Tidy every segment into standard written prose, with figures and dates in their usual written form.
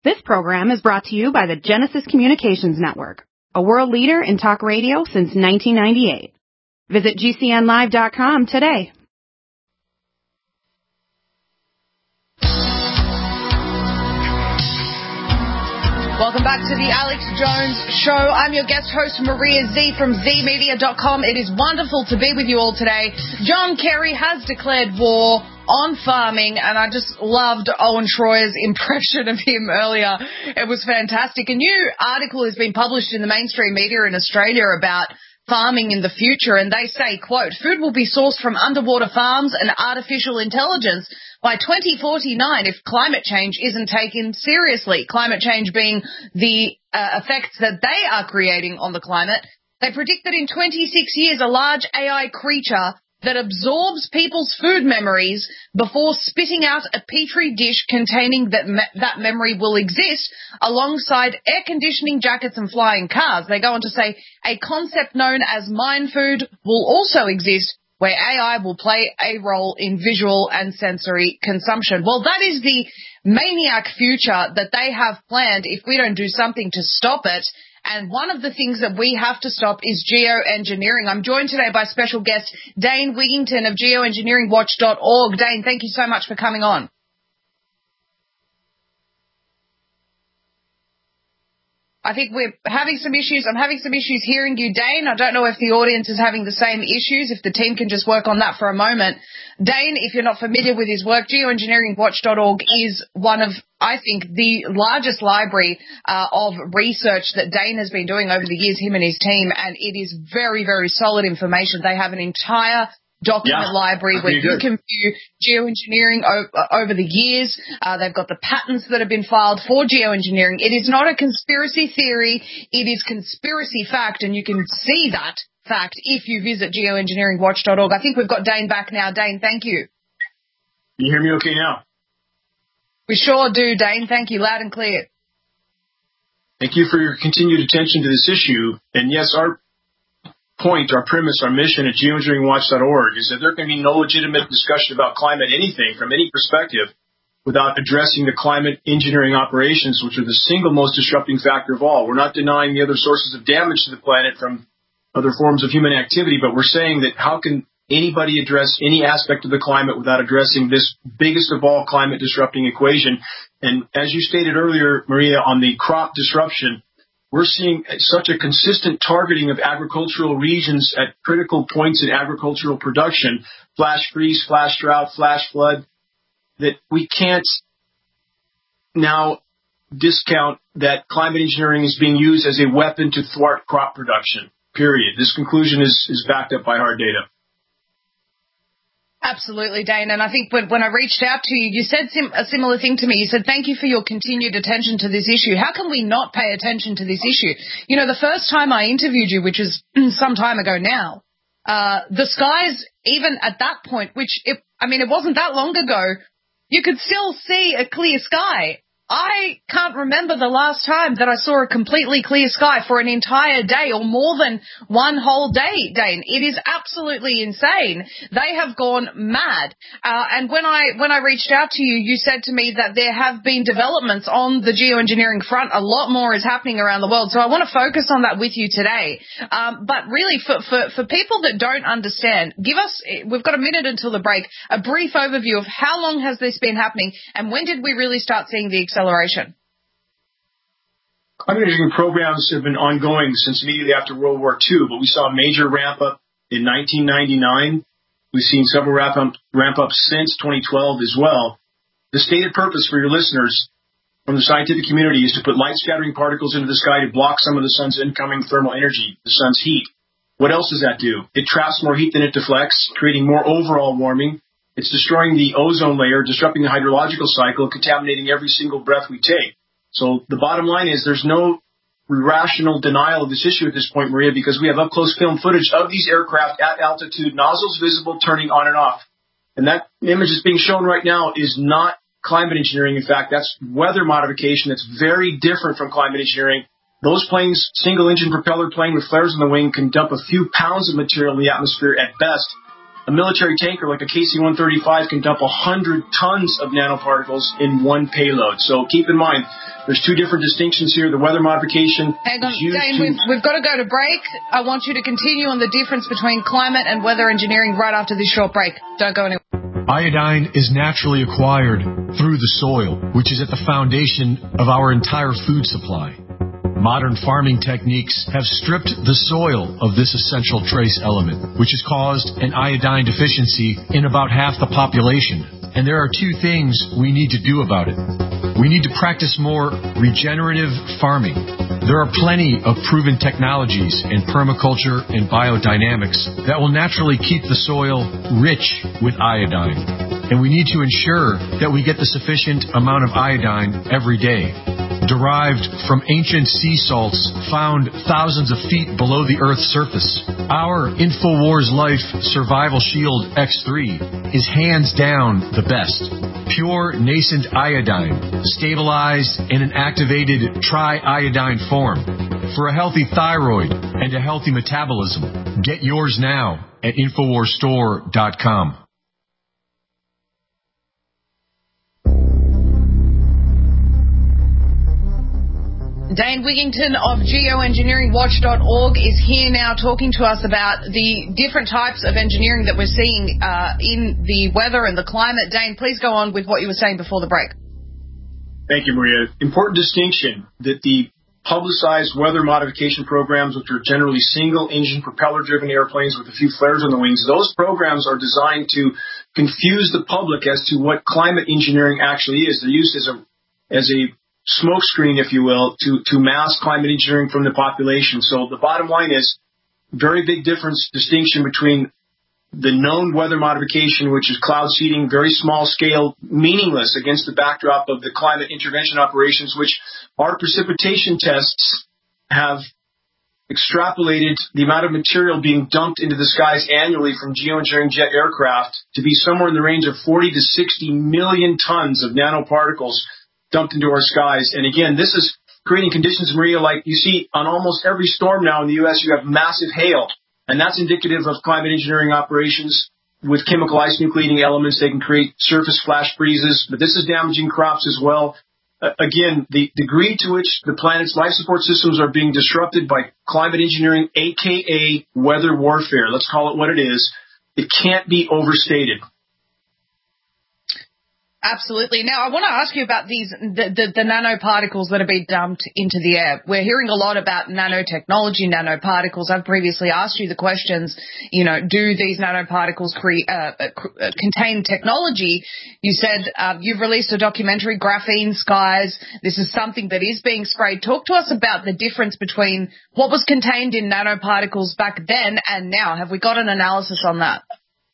This program is brought to you by the Genesis Communications Network, a world leader in talk radio since 1998. Visit GCNlive.com today. Welcome back to the Alex Jones Show. I'm your guest host, Maria Z from zmedia.com. It is wonderful to be with you all today. John Kerry has declared war on farming, and I just loved Owen Schroyer's impression of him earlier. It was fantastic. A new article has been published in the mainstream media in Australia about farming in the future, and they say, quote, food will be sourced from underwater farms and artificial intelligence by 2049 if climate change isn't taken seriously. Climate change being the effects that they are creating on the climate. They predict that in 26 years, a large AI creature that absorbs people's food memories before spitting out a petri dish containing that memory will exist alongside air conditioning jackets and flying cars. They go on to say a concept known as mind food will also exist, where AI will play a role in visual and sensory consumption. Well, that is the maniac future that they have planned if we don't do something to stop it. And one of the things that we have to stop is geoengineering. I'm joined today by special guest Dane Wigington of geoengineeringwatch.org. Dane, thank you so much for coming on. I think we're having some issues. I'm having some issues hearing you, Dane. I don't know if the audience is having the same issues, if the team can just work on that for a moment. Dane, if you're not familiar with his work, geoengineeringwatch.org is one of, I think, the largest library of research that Dane has been doing over the years, him and his team, and it is very, very solid information. They have an entire document library where you can view geoengineering over the years. They've got the patents that have been filed for geoengineering. It is not a conspiracy theory. It is conspiracy fact, and you can see that fact if you visit geoengineeringwatch.org. I think we've got Dane back now. Dane, thank you. Can you hear me okay now? We sure do, Dane. Thank you. Loud and clear. Thank you for your continued attention to this issue. And yes, our point, our premise, our mission at geoengineeringwatch.org is that there can be no legitimate discussion about climate anything from any perspective without addressing the climate engineering operations, which are the single most disrupting factor of all. We're not denying the other sources of damage to the planet from other forms of human activity, but we're saying that how can anybody address any aspect of the climate without addressing this biggest of all climate disrupting equation? And as you stated earlier, Maria, on the crop disruption, we're seeing such a consistent targeting of agricultural regions at critical points in agricultural production, flash freeze, flash drought, flash flood, that we can't now discount that climate engineering is being used as a weapon to thwart crop production, period. This conclusion is backed up by hard data. Absolutely, Dane. And I think when I reached out to you, you said a similar thing to me. You said, thank you for your continued attention to this issue. How can we not pay attention to this issue? You know, the first time I interviewed you, which was some time ago now, the skies, even at that point, it wasn't that long ago, you could still see a clear sky. I can't remember the last time that I saw a completely clear sky for an entire day or more than one whole day, Dane. It is absolutely insane. They have gone mad. And when I reached out to you, you said to me that there have been developments on the geoengineering front. A lot more is happening around the world. So I want to focus on that with you today. But really, for people that don't understand, we've got a minute until the break, a brief overview of how long has this been happening and when did we really start seeing the acceleration? Climate engineering programs have been ongoing since immediately after World War II, but we saw a major ramp-up in 1999. We've seen several ramp-ups since 2012 as well. The stated purpose for your listeners from the scientific community is to put light-scattering particles into the sky to block some of the sun's incoming thermal energy, the sun's heat. What else does that do? It traps more heat than it deflects, creating more overall warming. It's destroying the ozone layer, disrupting the hydrological cycle, contaminating every single breath we take. So the bottom line is there's no rational denial of this issue at this point, Maria, because we have up-close film footage of these aircraft at altitude, nozzles visible, turning on and off. And that image that's being shown right now is not climate engineering. In fact, that's weather modification that's very different from climate engineering. Those planes, single-engine propeller plane with flares on the wing, can dump a few pounds of material in the atmosphere at best. a military tanker like a KC-135 can dump 100 tons of nanoparticles in one payload. So keep in mind, there's two different distinctions here. The weather modification Hang on, is used Dane, we've got to go to break. I want you to continue on the difference between climate and weather engineering right after this short break. Don't go anywhere. Iodine is naturally acquired through the soil, which is at the foundation of our entire food supply. Modern farming techniques have stripped the soil of this essential trace element, which has caused an iodine deficiency in about half the population. And there are two things we need to do about it. We need to practice more regenerative farming. There are plenty of proven technologies in permaculture and biodynamics that will naturally keep the soil rich with iodine. And we need to ensure that we get the sufficient amount of iodine every day. Derived from ancient sea salts found thousands of feet below the Earth's surface. Our InfoWars Life Survival Shield X3 is hands down the best. Pure nascent iodine, stabilized in an activated triiodine form. For a healthy thyroid and a healthy metabolism, get yours now at InfoWarsStore.com. Dane Wigington of geoengineeringwatch.org is here now talking to us about the different types of engineering that we're seeing in the weather and the climate. Dane, please go on with what you were saying before the break. Thank you, Maria. Important distinction that the publicized weather modification programs, which are generally single-engine propeller-driven airplanes with a few flares on the wings, those programs are designed to confuse the public as to what climate engineering actually is. They're used as a smokescreen, if you will, to mask climate engineering from the population. So the bottom line is very big distinction between the known weather modification, which is cloud seeding, very small scale, meaningless against the backdrop of the climate intervention operations, which our precipitation tests have extrapolated the amount of material being dumped into the skies annually from geoengineering jet aircraft to be somewhere in the range of 40 to 60 million tons of nanoparticles dumped into our skies. And again, this is creating conditions, Maria, like you see on almost every storm now in the U.S., you have massive hail. And that's indicative of climate engineering operations with chemical ice nucleating elements. They can create surface flash freezes, but this is damaging crops as well. Again, the degree to which the planet's life support systems are being disrupted by climate engineering, a.k.a. weather warfare, let's call it what it is, it can't be overstated. Absolutely. Now, I want to ask you about the nanoparticles that are being dumped into the air. We're hearing a lot about nanotechnology, nanoparticles. I've previously asked you the questions, do these nanoparticles contain technology? You said you've released a documentary, Graphene Skies. This is something that is being sprayed. Talk to us about the difference between what was contained in nanoparticles back then and now. Have we got an analysis on that?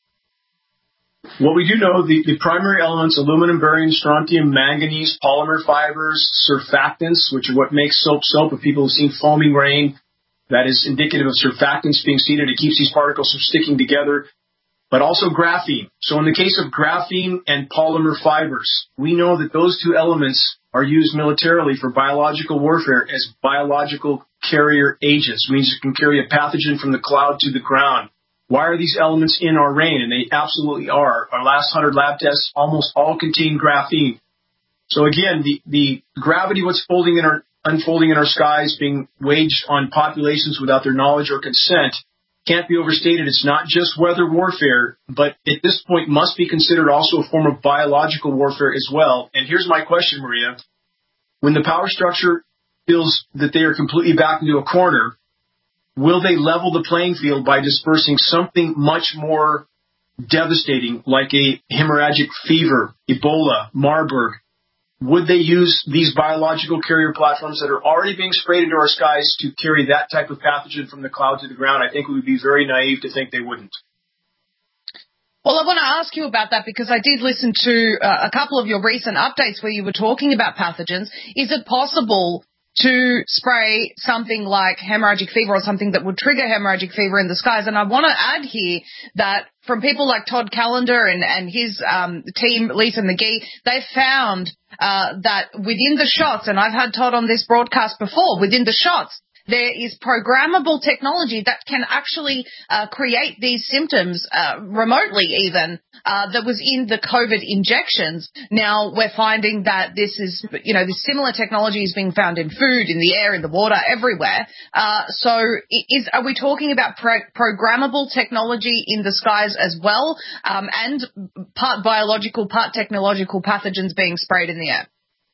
What we do know, the primary elements, aluminum, barium, strontium, manganese, polymer fibers, surfactants, which are what makes soap. If people have seen foaming rain, that is indicative of surfactants being seeded. It keeps these particles from sticking together. But also graphene. So in the case of graphene and polymer fibers, we know that those two elements are used militarily for biological warfare as biological carrier agents. It means it can carry a pathogen from the cloud to the ground. Why are these elements in our rain? And they absolutely are. Our last 100 lab tests almost all contain graphene. So again, the gravity, what's unfolding in our skies, being waged on populations without their knowledge or consent, can't be overstated. It's not just weather warfare, but at this point must be considered also a form of biological warfare as well. And here's my question, Maria. When the power structure feels that they are completely backed into a corner, will they level the playing field by dispersing something much more devastating like a hemorrhagic fever, Ebola, Marburg? Would they use these biological carrier platforms that are already being sprayed into our skies to carry that type of pathogen from the cloud to the ground? I think we would be very naive to think they wouldn't. Well, I want to ask you about that because I did listen to a couple of your recent updates where you were talking about pathogens. Is it possible to spray something like hemorrhagic fever or something that would trigger hemorrhagic fever in the skies? And I want to add here that from people like Todd Callender and his team, Lisa McGee, they found that within the shots, and I've had Todd on this broadcast before, within the shots, there is programmable technology that can actually create these symptoms remotely even that was in the COVID injections. Now we're finding that this is, this similar technology is being found in food, in the air, in the water, everywhere. So are we talking about programmable technology in the skies as well, and part biological, part technological pathogens being sprayed in the air?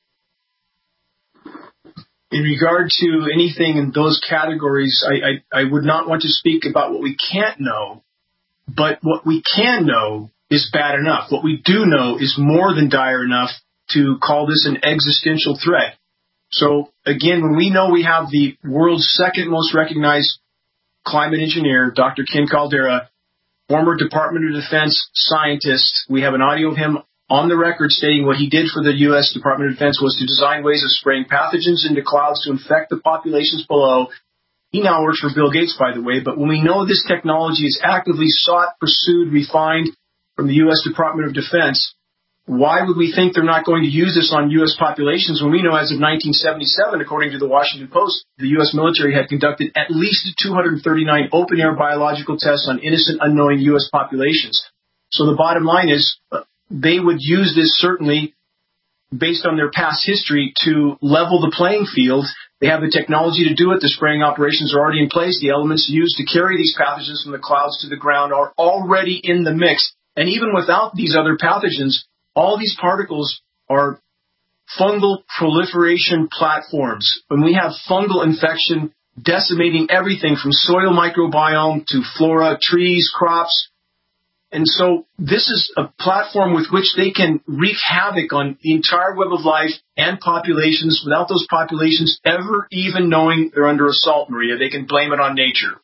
In regard to anything in those categories, I would not want to speak about what we can't know, but what we can know is bad enough. What we do know is more than dire enough to call this an existential threat. So, again, when we know we have the world's second most recognized climate engineer, Dr. Ken Caldeira, former Department of Defense scientist, we have an audio of him on the record stating what he did for the U.S. Department of Defense was to design ways of spraying pathogens into clouds to infect the populations below. He now works for Bill Gates, by the way, but when we know this technology is actively sought, pursued, refined from the U.S. Department of Defense, why would we think they're not going to use this on U.S. populations when we know as of 1977, according to the Washington Post, the U.S. military had conducted at least 239 open-air biological tests on innocent, unknowing U.S. populations. So the bottom line is they would use this certainly based on their past history to level the playing field. They have the technology to do it. The spraying operations are already in place. The elements used to carry these pathogens from the clouds to the ground are already in the mix. And even without these other pathogens, all these particles are fungal proliferation platforms. When we have fungal infection decimating everything from soil microbiome to flora, trees, crops. And so this is a platform with which they can wreak havoc on the entire web of life and populations without those populations ever even knowing they're under assault, Maria. They can blame it on nature.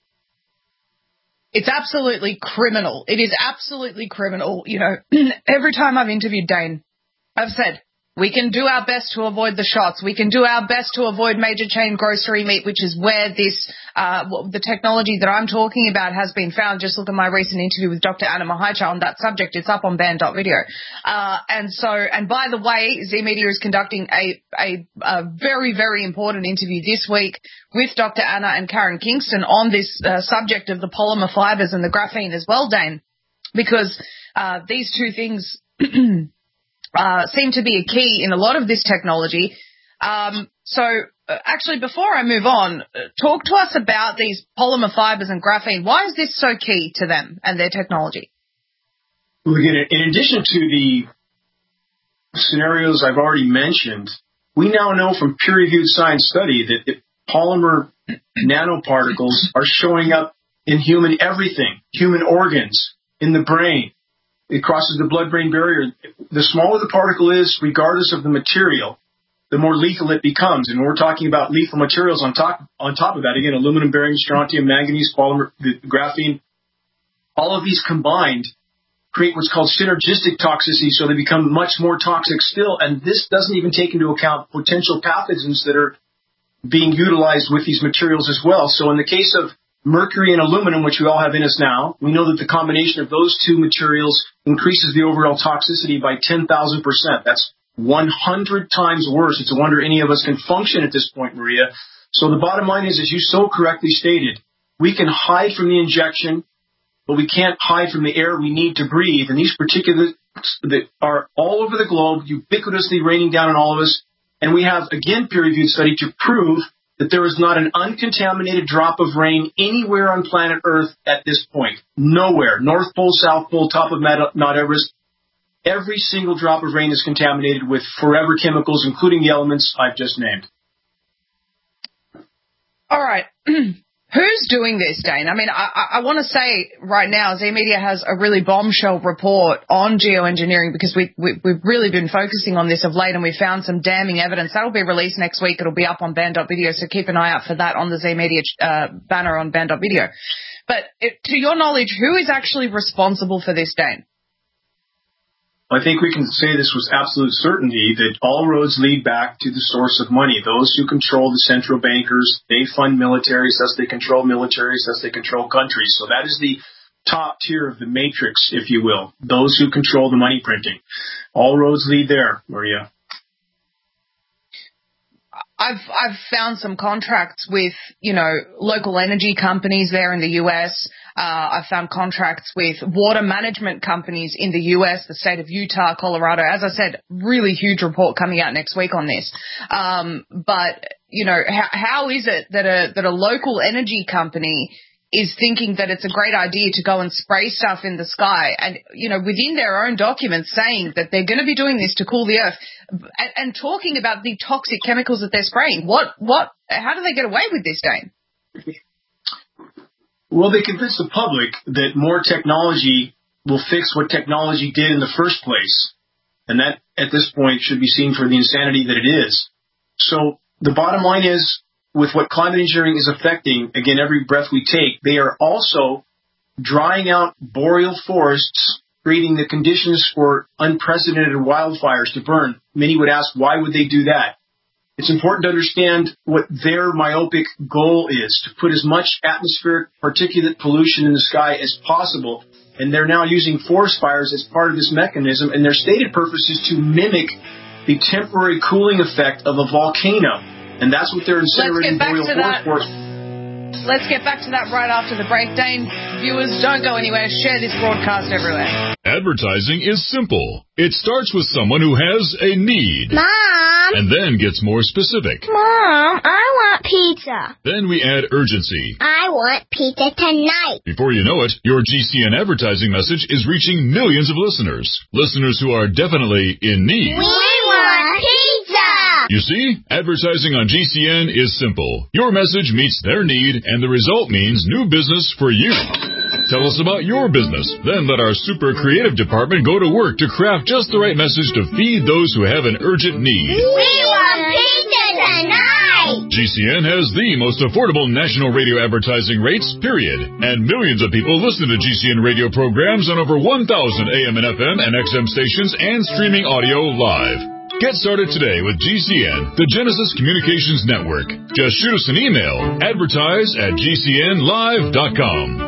It's absolutely criminal. It is absolutely criminal. Every time I've interviewed Dane, I've said, we can do our best to avoid the shots. We can do our best to avoid major chain grocery meat, which is where this, the technology that I'm talking about has been found. Just look at my recent interview with Dr. Anna Mahaicha on that subject. It's up on band.video. And by the way, Z Media is conducting a very, very important interview this week with Dr. Anna and Karen Kingston on this subject of the polymer fibers and the graphene as well, Dane, because these two things seem to be a key in a lot of this technology. Actually, before I move on, talk to us about these polymer fibers and graphene. Why is this so key to them and their technology? Well, again, in addition to the scenarios I've already mentioned, we now know from peer-reviewed science study that the polymer nanoparticles are showing up in human everything, human organs, in the brain. It crosses the blood-brain barrier. The smaller the particle is, regardless of the material, the more lethal it becomes. And we're talking about lethal materials on top of that. Again, aluminum, barium, strontium, manganese, polymer, the graphene. All of these combined create what's called synergistic toxicity, so they become much more toxic still. And this doesn't even take into account potential pathogens that are being utilized with these materials as well. So in the case of mercury and aluminum, which we all have in us now, we know that the combination of those two materials increases the overall toxicity by 10,000%. That's 100 times worse. It's a wonder any of us can function at this point, Maria. So the bottom line is, as you so correctly stated, we can hide from the injection, but we can't hide from the air we need to breathe. And these particulates that are all over the globe, ubiquitously raining down on all of us. And we have, again, peer-reviewed study to prove that there is not an uncontaminated drop of rain anywhere on planet Earth at this point. Nowhere. North Pole, South Pole, top of Mount Everest. Every single drop of rain is contaminated with forever chemicals, including the elements I've just named. All right. Who's doing this, Dane? I mean, I want to say right now, Z Media has a really bombshell report on geoengineering because we've really been focusing on this of late, and we found some damning evidence. That'll be released next week. It'll be up on band.video, so keep an eye out for that on the Z Media banner on band.video. But to your knowledge, who is actually responsible for this, Dane? I think we can say this with absolute certainty that all roads lead back to the source of money. Those who control the central bankers, they fund militaries, thus they control militaries, thus they control countries. So that is the top tier of the matrix, if you will, those who control the money printing. All roads lead there, Maria. I've found some contracts with, local energy companies there in the U.S. I've found contracts with water management companies in the U.S., the state of Utah, Colorado. As I said, really huge report coming out next week on this. But, how is it that a local energy company is thinking that it's a great idea to go and spray stuff in the sky and, within their own documents saying that they're going to be doing this to cool the earth and talking about the toxic chemicals that they're spraying? How do they get away with this, Dane? Well, they convince the public that more technology will fix what technology did in the first place. And that, at this point, should be seen for the insanity that it is. So the bottom line is, with what climate engineering is affecting, again, every breath we take, they are also drying out boreal forests, creating the conditions for unprecedented wildfires to burn. Many would ask, why would they do that? It's important to understand what their myopic goal is, to put as much atmospheric particulate pollution in the sky as possible. And they're now using forest fires as part of this mechanism, and their stated purpose is to mimic the temporary cooling effect of a volcano. And that's what they're incinerating boreal forest. Let's get back to that right after the break. Dane, viewers, don't go anywhere. Share this broadcast everywhere. Advertising is simple. It starts with someone who has a need. Mom! And then gets more specific. Mom, I want pizza. Then we add urgency. I want pizza tonight. Before you know it, your GCN advertising message is reaching millions of listeners. Listeners who are definitely in need. We want pizza! You see, advertising on GCN is simple. Your message meets their need, and the result means new business for you. Tell us about your business. Then let our super creative department go to work to craft just the right message to feed those who have an urgent need. We want pizza tonight! GCN has the most affordable national radio advertising rates, period. And millions of people listen to GCN radio programs on over 1,000 AM and FM and XM stations and streaming audio live. Get started today with GCN, the Genesis Communications Network. Just shoot us an email, advertise@gcnlive.com.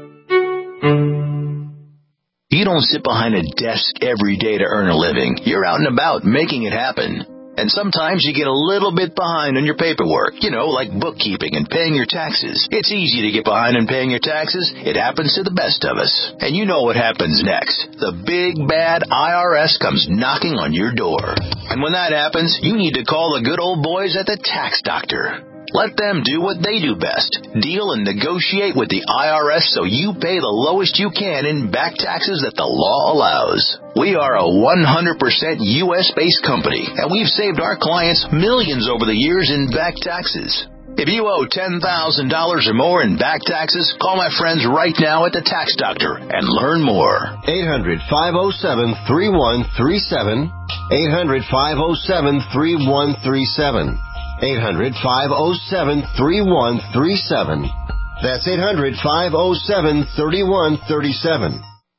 You don't sit behind a desk every day to earn a living. You're out and about making it happen. And sometimes you get a little bit behind on your paperwork, like bookkeeping and paying your taxes. It's easy to get behind on paying your taxes. It happens to the best of us. And you know what happens next. The big, bad IRS comes knocking on your door. And when that happens, you need to call the good old boys at the Tax Doctor. Let them do what they do best. Deal and negotiate with the IRS so you pay the lowest you can in back taxes that the law allows. We are a 100% U.S.-based company, and we've saved our clients millions over the years in back taxes. If you owe $10,000 or more in back taxes, call my friends right now at the Tax Doctor and learn more. 800-507-3137. 800-507-3137. 800-507-3137. That's 800-507-3137.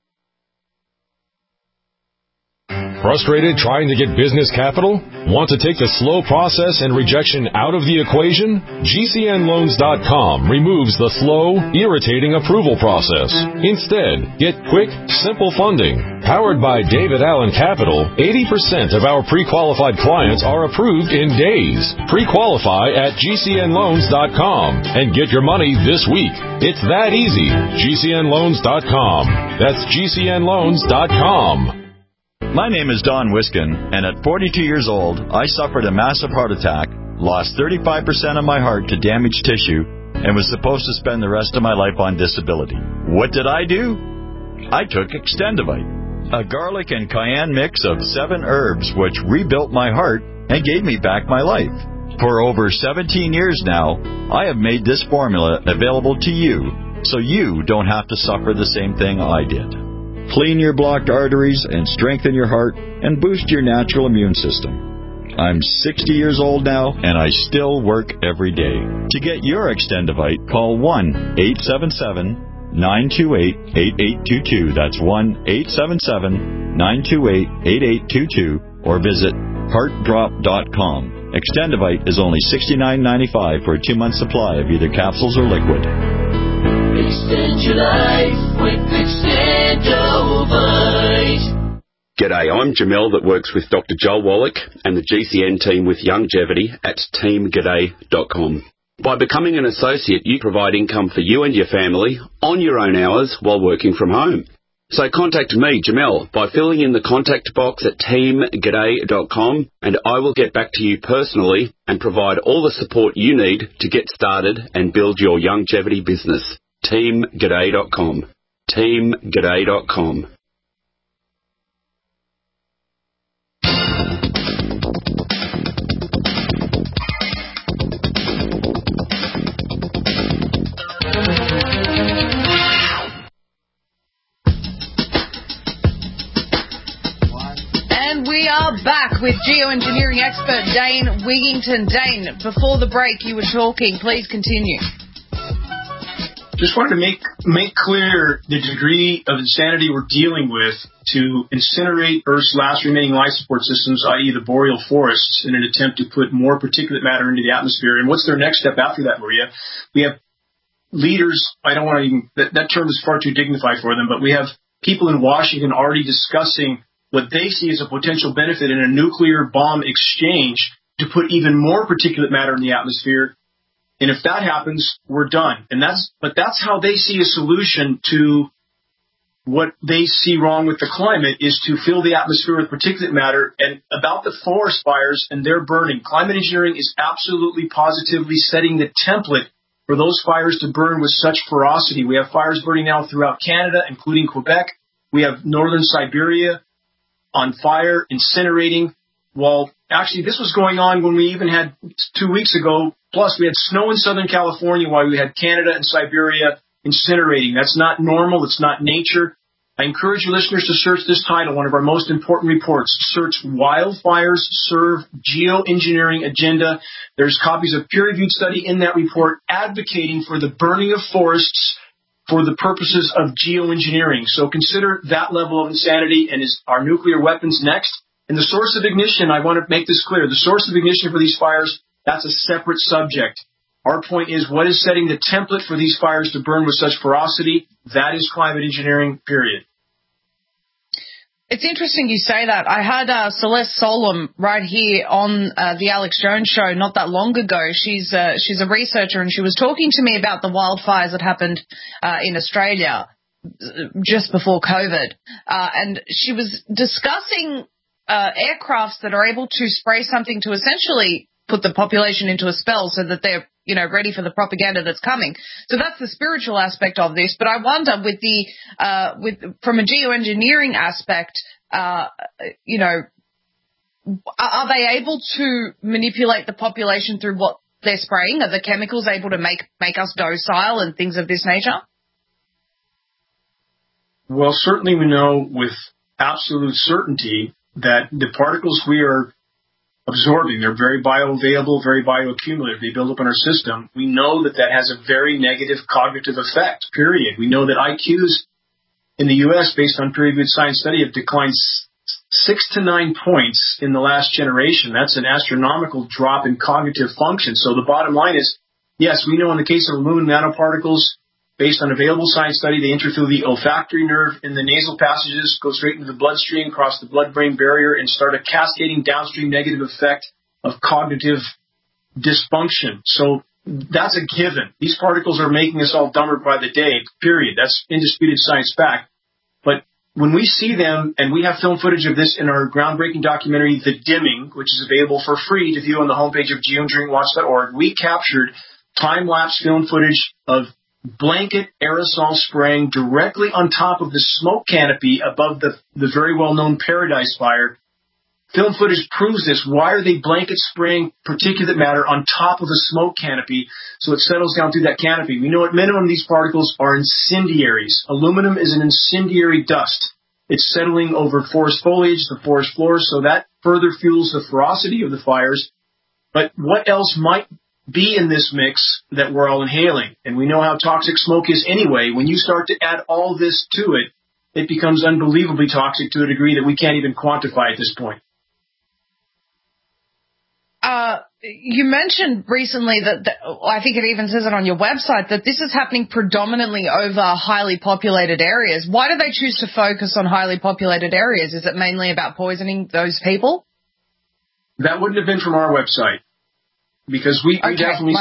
Frustrated trying to get business capital? Want to take the slow process and rejection out of the equation? GCNloans.com removes the slow, irritating approval process. Instead, get quick, simple funding. Powered by David Allen Capital, 80% of our pre-qualified clients are approved in days. Pre-qualify at GCNloans.com and get your money this week. It's that easy. GCNloans.com. That's GCNloans.com. My name is Don Wiskin, and at 42 years old, I suffered a massive heart attack, lost 35% of my heart to damaged tissue, and was supposed to spend the rest of my life on disability. What did I do? I took Extendivite, a garlic and cayenne mix of 7 herbs which rebuilt my heart and gave me back my life. For over 17 years now, I have made this formula available to you, so you don't have to suffer the same thing I did. Clean your blocked arteries and strengthen your heart and boost your natural immune system. I'm 60 years old now, and I still work every day. To get your Extendivite, call 1-877-928-8822. That's 1-877-928-8822. Or visit heartdrop.com. Extendivite is only $69.95 for a 2-month supply of either capsules or liquid. Extend your life with Extendovite. G'day, I'm Jamel that works with Dr. Joel Wallach and the GCN team with Longevity at teamg'day.com. By becoming an associate, you provide income for you and your family on your own hours while working from home. So contact me, Jamel, by filling in the contact box at teamg'day.com, and I will get back to you personally and provide all the support you need to get started and build your longevity business. teamg'day.com. teamg'day.com. We are back with geoengineering expert Dane Wigington. Dane, before the break you were talking. Please continue. Just wanted to make clear the degree of insanity we're dealing with to incinerate Earth's last remaining life support systems, i.e. the boreal forests, in an attempt to put more particulate matter into the atmosphere. And what's their next step after that, Maria? We have leaders, I don't want to even, that term is far too dignified for them, but we have people in Washington already discussing what they see as a potential benefit in a nuclear bomb exchange to put even more particulate matter in the atmosphere. And if that happens, we're done. But that's how they see a solution to what they see wrong with the climate, is to fill the atmosphere with particulate matter. And about the forest fires and their burning, climate engineering is absolutely positively setting the template for those fires to burn with such ferocity. We have fires burning now throughout Canada, including Quebec. We have northern Siberia on fire, incinerating. Well, actually, this was going on when we even had 2 weeks ago. Plus, we had snow in Southern California while we had Canada and Siberia incinerating. That's not normal. It's not nature. I encourage your listeners to search this title, one of our most important reports. Search Wildfires Serve Geoengineering Agenda. There's copies of peer-reviewed study in that report advocating for the burning of forests for the purposes of geoengineering. So consider that level of insanity. And is our nuclear weapons next? And the source of ignition, I want to make this clear, the source of ignition for these fires, that's a separate subject. Our point is, what is setting the template for these fires to burn with such ferocity? That is climate engineering, period. It's interesting you say that. I had Celeste Solom right here on the Alex Jones show not that long ago. She's a researcher, and she was talking to me about the wildfires that happened in Australia just before COVID. And she was discussing aircrafts that are able to spray something to essentially put the population into a spell so that they're, ready for the propaganda that's coming. So that's the spiritual aspect of this. But I wonder from a geoengineering aspect, are they able to manipulate the population through what they're spraying? Are the chemicals able to make us docile and things of this nature? Well, certainly we know with absolute certainty that the particles we are absorbing, they're very bioavailable, very bioaccumulative. They build up in our system. We know that has a very negative cognitive effect, period. We know that IQs in the U.S., based on peer-reviewed science study, have declined 6 to 9 points in the last generation. That's an astronomical drop in cognitive function. So the bottom line is, yes, we know in the case of balloon nanoparticles, based on available science study, they enter through the olfactory nerve in the nasal passages, go straight into the bloodstream, cross the blood-brain barrier, and start a cascading downstream negative effect of cognitive dysfunction. So that's a given. These particles are making us all dumber by the day, period. That's indisputed science fact. But when we see them, and we have film footage of this in our groundbreaking documentary, The Dimming, which is available for free to view on the homepage of geoengineeringwatch.org, we captured time-lapse film footage of blanket aerosol spraying directly on top of the smoke canopy above the very well-known Paradise Fire. Film footage proves this. Why are they blanket spraying particulate matter on top of the smoke canopy so it settles down through that canopy? We know at minimum these particles are incendiaries. Aluminum is an incendiary dust. It's settling over forest foliage, the forest floor, so that further fuels the ferocity of the fires. But what else might be in this mix that we're all inhaling? And we know how toxic smoke is anyway. When you start to add all this to it, it becomes unbelievably toxic to a degree that we can't even quantify at this point. you mentioned recently that I think it even says it on your website, that this is happening predominantly over highly populated areas. Why do they choose to focus on highly populated areas? Is it mainly about poisoning those people? That wouldn't have been from our website, because we definitely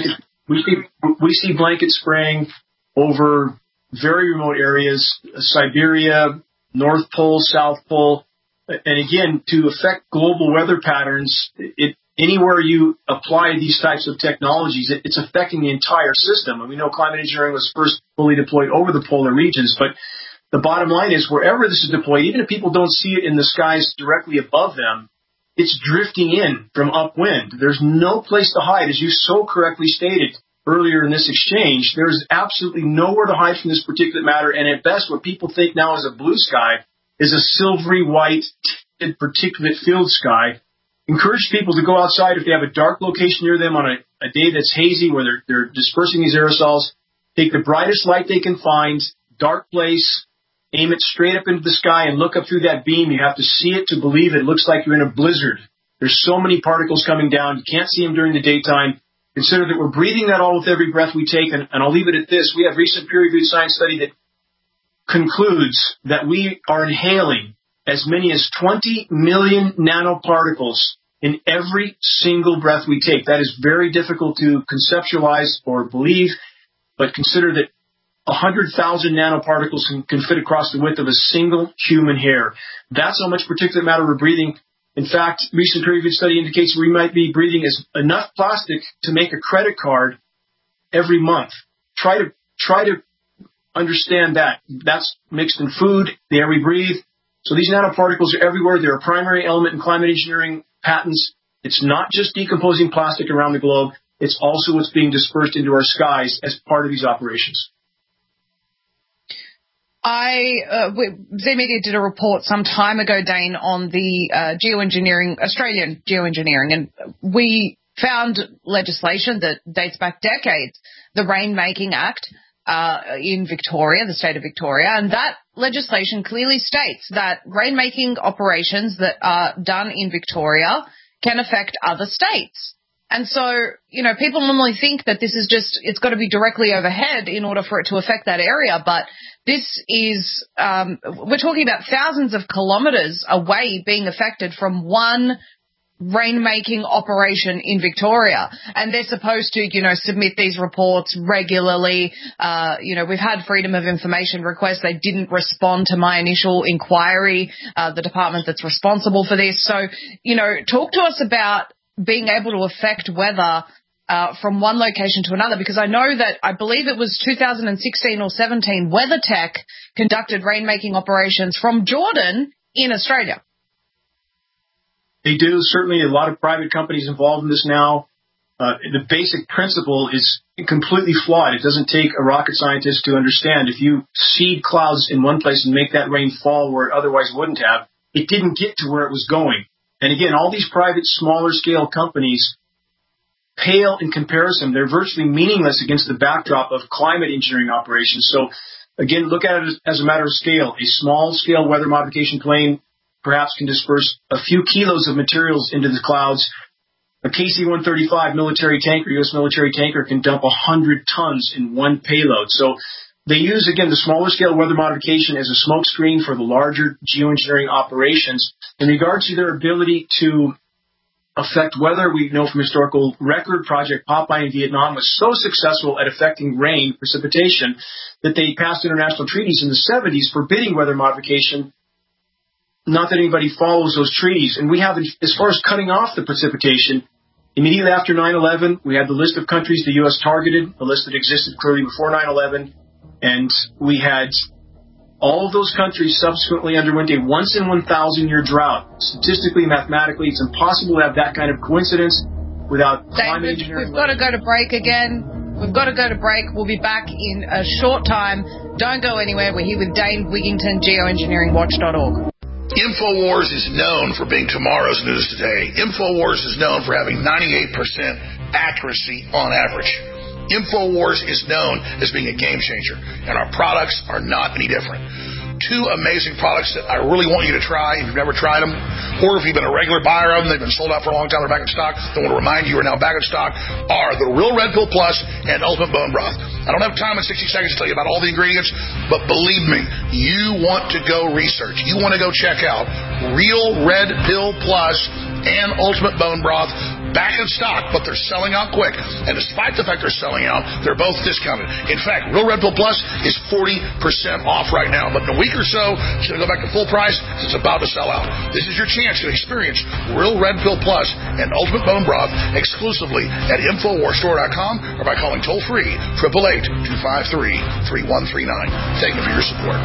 see blanket spraying over very remote areas, Siberia, North Pole, South Pole. And again, to affect global weather patterns, anywhere you apply these types of technologies, it's affecting the entire system. And we know climate engineering was first fully deployed over the polar regions, but the bottom line is wherever this is deployed, even if people don't see it in the skies directly above them, it's drifting in from upwind. There's no place to hide, as you so correctly stated earlier in this exchange. There's absolutely nowhere to hide from this particulate matter, and at best what people think now is a blue sky is a silvery white tinted particulate filled sky. Encourage people to go outside if they have a dark location near them on a day that's hazy where they're dispersing these aerosols. Take the brightest light they can find, dark place, aim it straight up into the sky and look up through that beam. You have to see it to believe it. It looks like you're in a blizzard. There's so many particles coming down. You can't see them during the daytime. Consider that we're breathing that all with every breath we take. And I'll leave it at this. We have recent peer-reviewed science study that concludes that we are inhaling as many as 20 million nanoparticles in every single breath we take. That is very difficult to conceptualize or believe, but consider that 100,000 nanoparticles can fit across the width of a single human hair. That's how much particulate matter we're breathing. In fact, recent peer-reviewed study indicates we might be breathing enough plastic to make a credit card every month. Try to understand that. That's mixed in food, the air we breathe. So these nanoparticles are everywhere. They're a primary element in climate engineering patents. It's not just decomposing plastic around the globe. It's also what's being dispersed into our skies as part of these operations. Z Media did a report some time ago, Dane, on the Australian geoengineering, and we found legislation that dates back decades, the Rainmaking Act in Victoria, the state of Victoria, and that legislation clearly states that rainmaking operations that are done in Victoria can affect other states. And so, people normally think that this is it's got to be directly overhead in order for it to affect that area. But this is, we're talking about thousands of kilometres away being affected from one rainmaking operation in Victoria. And they're supposed to, submit these reports regularly. We've had freedom of information requests. They didn't respond to my initial inquiry, the department that's responsible for this. So, talk to us about being able to affect weather from one location to another, because I know that I believe it was 2016 or 17, WeatherTech conducted rainmaking operations from Jordan in Australia. They do. Certainly a lot of private companies involved in this now. The basic principle is completely flawed. It doesn't take a rocket scientist to understand. If you seed clouds in one place and make that rain fall where it otherwise wouldn't have, it didn't get to where it was going. And again, all these private, smaller scale companies pale in comparison. They're virtually meaningless against the backdrop of climate engineering operations. So again, look at it as a matter of scale. A small scale weather modification plane perhaps can disperse a few kilos of materials into the clouds. A KC-135 military tanker, U.S. military tanker, can dump 100 tons in one payload. So they use, again, the smaller scale weather modification as a smoke screen for the larger geoengineering operations. In regards to their ability to affect weather, we know from historical record, Project Popeye in Vietnam was so successful at affecting rain, precipitation, that they passed international treaties in the 70s forbidding weather modification. Not that anybody follows those treaties. And we have, as far as cutting off the precipitation, immediately after 9/11, we had the list of countries the U.S. targeted, a list that existed clearly before 9/11, and we had all of those countries subsequently underwent a once in 1,000 year drought. Statistically, mathematically, it's impossible to have that kind of coincidence without climate engineering. We've got to go to break again. We've got to go to break. We'll be back in a short time. Don't go anywhere. We're here with Dane Wigington, geoengineeringwatch.org. InfoWars is known for being tomorrow's news today. InfoWars is known for having 98% accuracy on average. InfoWars is known as being a game changer, and our products are not any different. 2 amazing products that I really want you to try if you've never tried them, or if you've been a regular buyer of them, they've been sold out for a long time, they're back in stock. I want to remind you are now back in stock, are the Real Red Pill Plus and Ultimate Bone Broth. I don't have time in 60 seconds to tell you about all the ingredients, but believe me, you want to go research. You want to go check out Real Red Pill Plus and Ultimate Bone Broth, back in stock, but they're selling out quick. And despite the fact they're selling out, they're both discounted. In fact, Real Red Pill Plus is 40% off right now. But in a week or so, it's going to go back to full price because it's about to sell out. This is your chance to experience Real Red Pill Plus and Ultimate Bone Broth exclusively at InfoWarsStore.com or by calling toll-free 888-253-3139. Thank you for your support.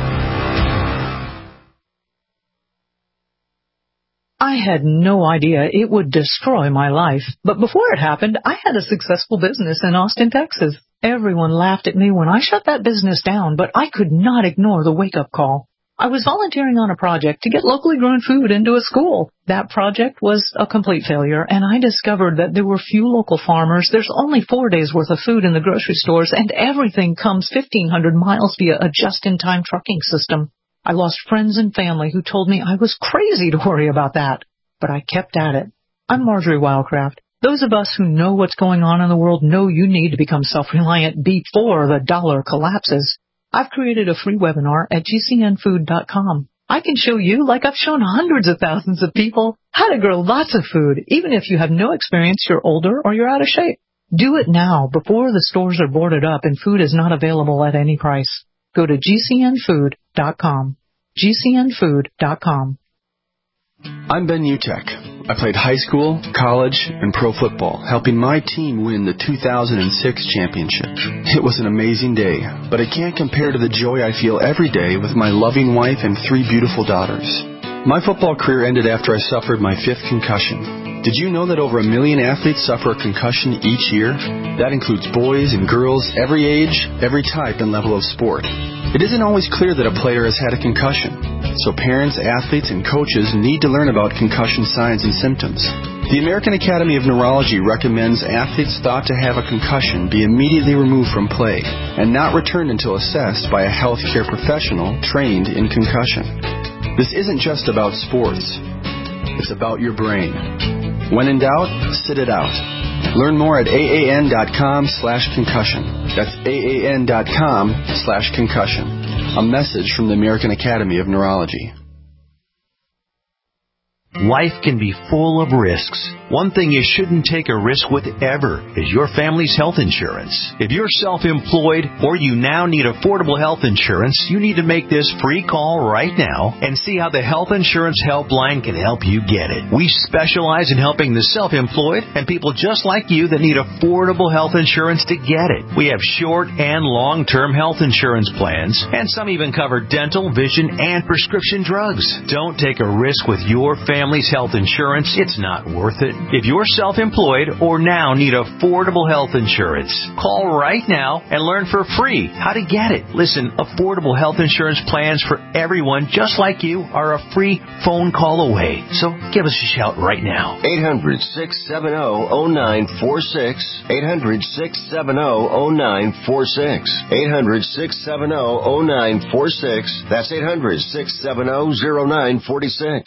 I had no idea it would destroy my life, but before it happened, I had a successful business in Austin, Texas. Everyone laughed at me when I shut that business down, but I could not ignore the wake-up call. I was volunteering on a project to get locally grown food into a school. That project was a complete failure, and I discovered that there were few local farmers, there's only 4 days' worth of food in the grocery stores, and everything comes 1,500 miles via a just-in-time trucking system. I lost friends and family who told me I was crazy to worry about that, but I kept at it. I'm Marjorie Wildcraft. Those of us who know what's going on in the world know you need to become self-reliant before the dollar collapses. I've created a free webinar at GCNfood.com. I can show you, like I've shown hundreds of thousands of people, how to grow lots of food, even if you have no experience, you're older, or you're out of shape. Do it now before the stores are boarded up and food is not available at any price. Go to GCNfood.com. GCNfood.com. I'm Ben Utek. I played high school, college, and pro football, helping my team win the 2006 championship. It was an amazing day, but it can't compare to the joy I feel every day with my loving wife and 3 beautiful daughters. My football career ended after I suffered my 5th concussion. Did you know that over 1 million athletes suffer a concussion each year? That includes boys and girls, every age, every type and level of sport. It isn't always clear that a player has had a concussion, so parents, athletes, and coaches need to learn about concussion signs and symptoms. The American Academy of Neurology recommends athletes thought to have a concussion be immediately removed from play and not returned until assessed by a healthcare professional trained in concussion. This isn't just about sports. It's about your brain. When in doubt, sit it out. Learn more at AAN.com/concussion. That's AAN.com/concussion. A message from the American Academy of Neurology. Life can be full of risks. One thing you shouldn't take a risk with ever is your family's health insurance. If you're self-employed or you now need affordable health insurance, you need to make this free call right now and see how the Health Insurance Helpline can help you get it. We specialize in helping the self-employed and people just like you that need affordable health insurance to get it. We have short and long-term health insurance plans, and some even cover dental, vision, and prescription drugs. Don't take a risk with your family's health insurance. It's not worth it. If you're self-employed or now need affordable health insurance, call right now and learn for free how to get it. Listen, affordable health insurance plans for everyone just like you are a free phone call away. So give us a shout right now. 800-670-0946. 800-670-0946. 800-670-0946. That's 800-670-0946.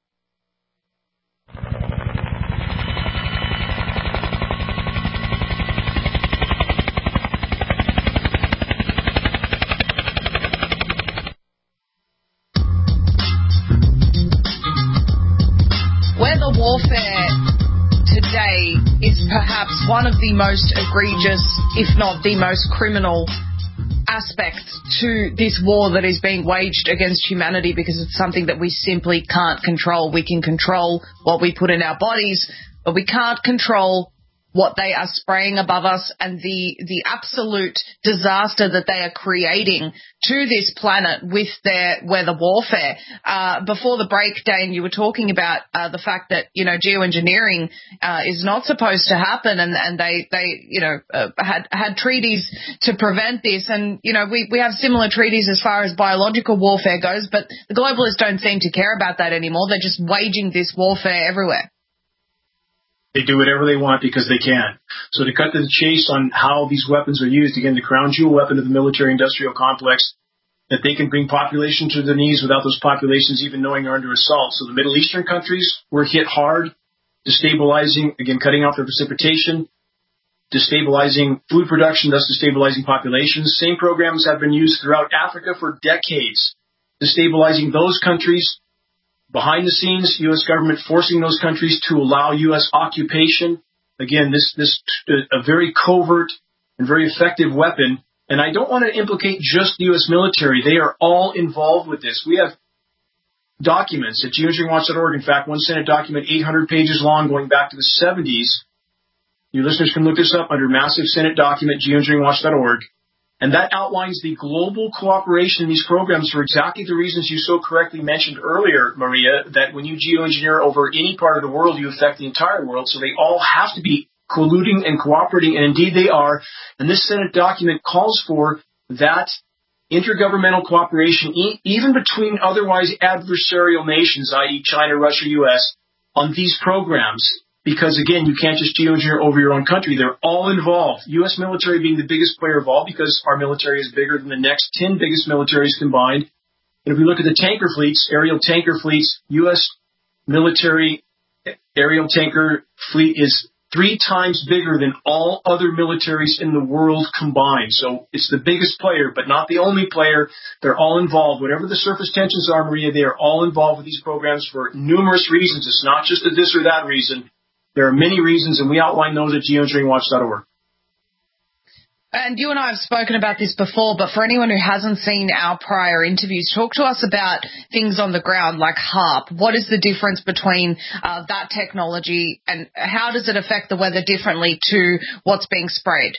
Weather warfare today is perhaps one of the most egregious, if not the most criminal aspect to this war that is being waged against humanity, because it's something that we simply can't control. We can control what we put in our bodies, but we can't control what they are spraying above us and the absolute disaster that they are creating to this planet with their weather warfare. Before the break, Dane, you were talking about the fact that, geoengineering is not supposed to happen, and they had treaties to prevent this. And, we have similar treaties as far as biological warfare goes, but the globalists don't seem to care about that anymore. They're just waging this warfare everywhere. They do whatever they want because they can. So to cut to the chase on how these weapons are used, again, the crown jewel weapon of the military-industrial complex that they can bring population to their knees without those populations even knowing they're under assault. So the Middle Eastern countries were hit hard, destabilizing, again, cutting off their precipitation, destabilizing food production, thus destabilizing populations. Same programs have been used throughout Africa for decades, destabilizing those countries. Behind the scenes, U.S. government forcing those countries to allow U.S. occupation. Again, this a very covert and very effective weapon. And I don't want to implicate just the U.S. military. They are all involved with this. We have documents at geoengineeringwatch.org. In fact, one Senate document, 800 pages long, going back to the 70s. Your listeners can look this up under massive Senate document, geoengineeringwatch.org. And that outlines the global cooperation in these programs for exactly the reasons you so correctly mentioned earlier, Maria, that when you geoengineer over any part of the world, you affect the entire world. So they all have to be colluding and cooperating, and indeed they are. And this Senate document calls for that intergovernmental cooperation, even between otherwise adversarial nations, i.e. China, Russia, U.S., on these programs. Because, again, you can't just geoengineer over your own country. They're all involved. U.S. military being the biggest player of all, because our military is bigger than the next 10 biggest militaries combined. And if we look at the tanker fleets, aerial tanker fleets, U.S. military aerial tanker fleet is 3 times bigger than all other militaries in the world combined. So it's the biggest player, but not the only player. They're all involved. Whatever the surface tensions are, Maria, they are all involved with these programs for numerous reasons. It's not just a this or that reason. There are many reasons, and we outline those at geoengineeringwatch.org. And you and I have spoken about this before, but for anyone who hasn't seen our prior interviews, talk to us about things on the ground like HAARP. What is the difference between that technology, and how does it affect the weather differently to what's being sprayed?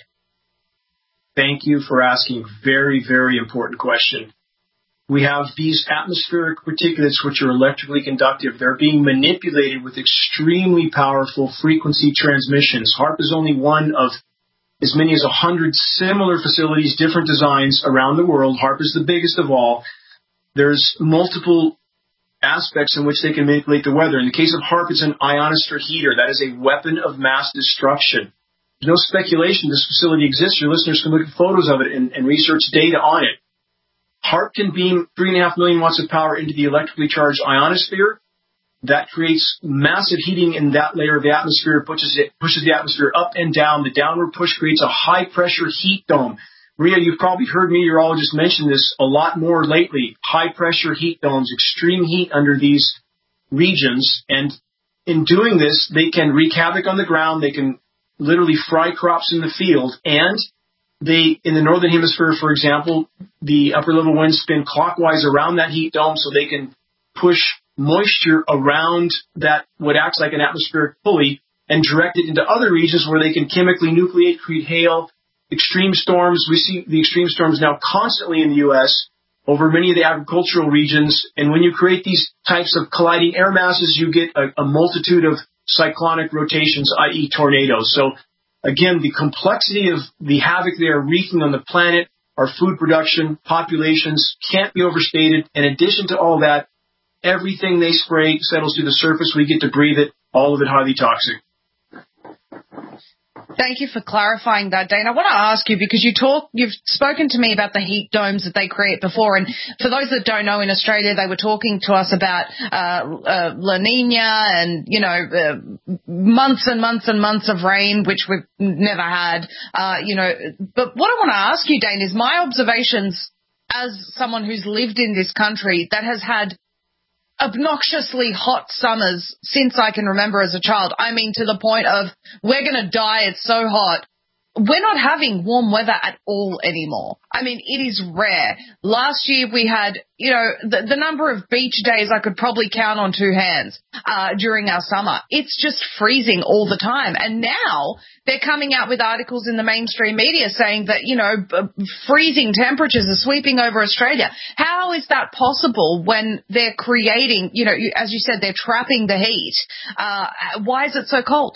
Thank you for asking. Very, very important question. We have these atmospheric particulates which are electrically conductive. They're being manipulated with extremely powerful frequency transmissions. HAARP is only one of as many as 100 similar facilities, different designs around the world. HAARP is the biggest of all. There's multiple aspects in which they can manipulate the weather. In the case of HAARP, it's an ionosphere heater. That is a weapon of mass destruction. There's no speculation this facility exists. Your listeners can look at photos of it and research data on it. HAARP can beam 3.5 million watts of power into the electrically charged ionosphere. That creates massive heating in that layer of the atmosphere, pushes the atmosphere up and down. The downward push creates a high-pressure heat dome. Maria, you've probably heard meteorologists mention this a lot more lately. High-pressure heat domes, extreme heat under these regions. And in doing this, they can wreak havoc on the ground. They can literally fry crops in the field. And they, in the northern hemisphere, for example, the upper-level winds spin clockwise around that heat dome so they can push moisture around that, what acts like an atmospheric pulley, and direct it into other regions where they can chemically nucleate, create hail, extreme storms. We see the extreme storms now constantly in the U.S. over many of the agricultural regions. And when you create these types of colliding air masses, you get a multitude of cyclonic rotations, i.e. tornadoes. So again, the complexity of the havoc they are wreaking on the planet, our food production, populations, can't be overstated. In addition to all that, everything they spray settles to the surface. We get to breathe it, all of it highly toxic. Thank you for clarifying that, Dane. I want to ask you, because you've spoken to me about the heat domes that they create before, and for those that don't know, in Australia they were talking to us about La Nina and, months and months and months of rain, which we've never had, But what I want to ask you, Dane, is my observations as someone who's lived in this country that has had obnoxiously hot summers since I can remember as a child. I mean, to the point of we're going to die, it's so hot. We're not having warm weather at all anymore. I mean, it is rare. Last year we had, the number of beach days I could probably count on 2 hands during our summer. It's just freezing all the time. And now they're coming out with articles in the mainstream media saying that, freezing temperatures are sweeping over Australia. How is that possible when they're creating, as you said, they're trapping the heat? Why is it so cold?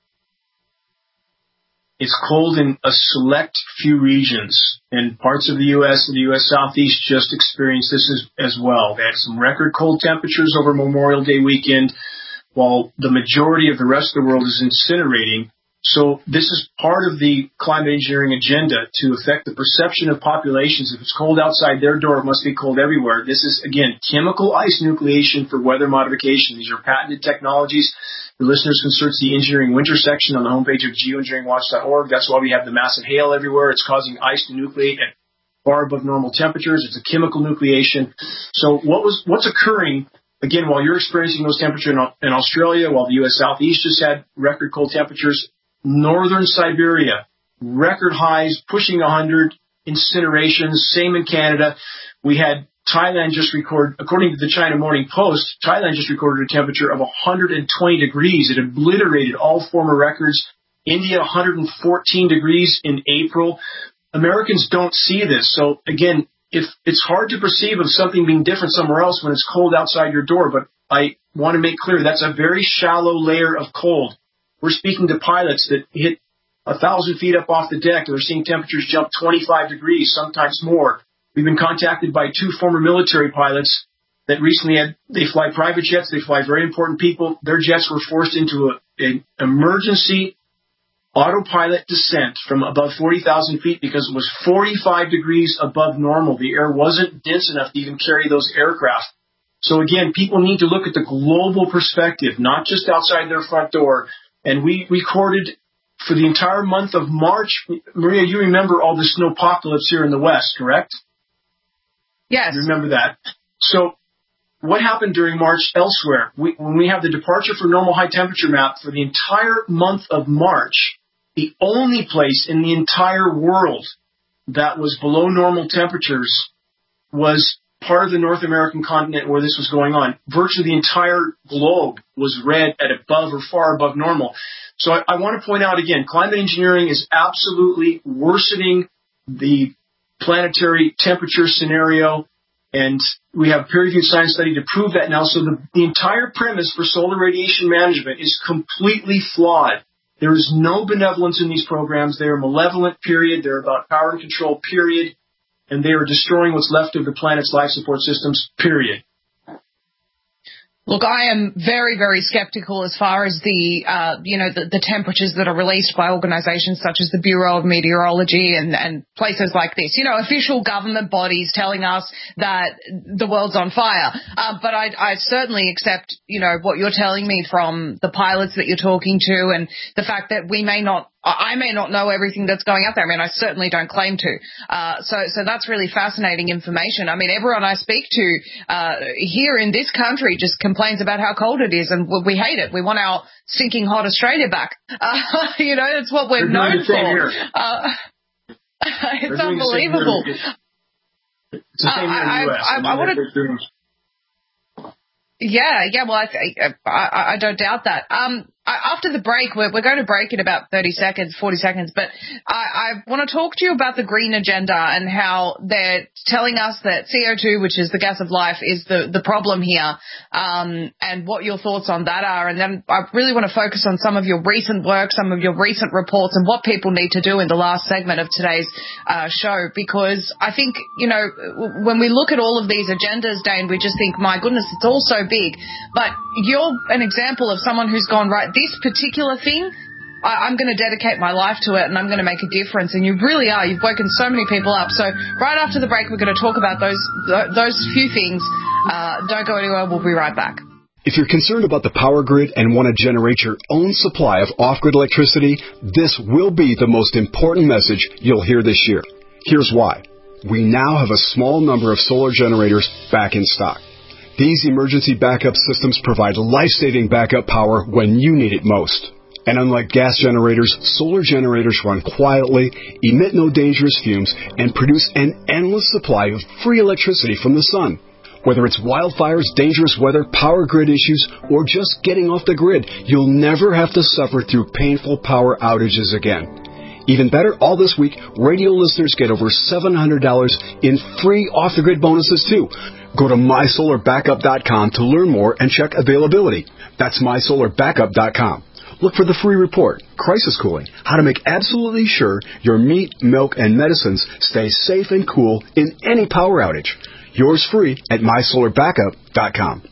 It's cold in a select few regions, and parts of the U.S. and the U.S. Southeast just experienced this as well. They had some record cold temperatures over Memorial Day weekend, while the majority of the rest of the world is incinerating. So this is part of the climate engineering agenda to affect the perception of populations. If it's cold outside their door, it must be cold everywhere. This is, again, chemical ice nucleation for weather modification. These are patented technologies. The listeners can search the engineering winter section on the homepage of geoengineeringwatch.org. That's why we have the massive hail everywhere. It's causing ice to nucleate at far above normal temperatures. It's a chemical nucleation. So what's occurring, again, while you're experiencing those temperatures in Australia, while the U.S. Southeast just had record cold temperatures, northern Siberia, record highs, pushing 100, incinerations, same in Canada. We had Thailand just record, according to the China Morning Post, Thailand just recorded a temperature of 120 degrees. It obliterated all former records. India, 114 degrees in April. Americans don't see this. So again, if it's hard to perceive of something being different somewhere else when it's cold outside your door, but I want to make clear that's a very shallow layer of cold. We're speaking to pilots that hit 1,000 feet up off the deck. They're seeing temperatures jump 25 degrees, sometimes more. We've been contacted by 2 former military pilots that recently they fly private jets. They fly very important people. Their jets were forced into an emergency autopilot descent from above 40,000 feet because it was 45 degrees above normal. The air wasn't dense enough to even carry those aircraft. So again, people need to look at the global perspective, not just outside their front door. And we recorded for the entire month of March. Maria, you remember all the snowpocalypse here in the West, correct? Yes. You remember that. So what happened during March elsewhere? When we have the departure for normal high temperature map for the entire month of March, the only place in the entire world that was below normal temperatures was part of the North American continent where this was going on. Virtually the entire globe was red at above or far above normal. So I want to point out again, climate engineering is absolutely worsening the planetary temperature scenario, and we have peer-reviewed science study to prove that now. So the entire premise for solar radiation management is completely flawed. There is no benevolence in these programs. They are malevolent, period. They're about power and control, period. And they are destroying what's left of the planet's life support systems, period. Look, I am very, very skeptical as far as the temperatures that are released by organizations such as the Bureau of Meteorology and places like this. You know, official government bodies telling us that the world's on fire. But I certainly accept, what you're telling me from the pilots that you're talking to and the fact that I may not know everything that's going out there. I mean, I certainly don't claim to. So that's really fascinating information. I mean, everyone I speak to here in this country just complains about how cold it is, and we hate it. We want our stinking hot Australia back. It's what we're known for. It's unbelievable. It's the same here in the U.S. I want to. Yeah. Well, I don't doubt that. After the break, we're going to break in about 40 seconds, but I want to talk to you about the green agenda and how they're telling us that CO2, which is the gas of life, is the problem here, and what your thoughts on that are. And then I really want to focus on some of your recent work, some of your recent reports, and what people need to do in the last segment of today's show, because I think, when we look at all of these agendas, Dane, we just think, my goodness, it's all so big. But you're an example of someone who's gone, right, this particular thing, I'm going to dedicate my life to it and I'm going to make a difference. And you really are. You've woken so many people up. So right after the break, we're going to talk about those few things. Don't go anywhere. We'll be right back. If you're concerned about the power grid and want to generate your own supply of off-grid electricity, this will be the most important message you'll hear this year. Here's why. We now have a small number of solar generators back in stock. These emergency backup systems provide life-saving backup power when you need it most. And unlike gas generators, solar generators run quietly, emit no dangerous fumes, and produce an endless supply of free electricity from the sun. Whether it's wildfires, dangerous weather, power grid issues, or just getting off the grid, you'll never have to suffer through painful power outages again. Even better, all this week, radio listeners get over $700 in free off-the-grid bonuses, too. Go to MySolarBackup.com to learn more and check availability. That's MySolarBackup.com. Look for the free report, Crisis Cooling, how to make absolutely sure your meat, milk, and medicines stay safe and cool in any power outage. Yours free at MySolarBackup.com.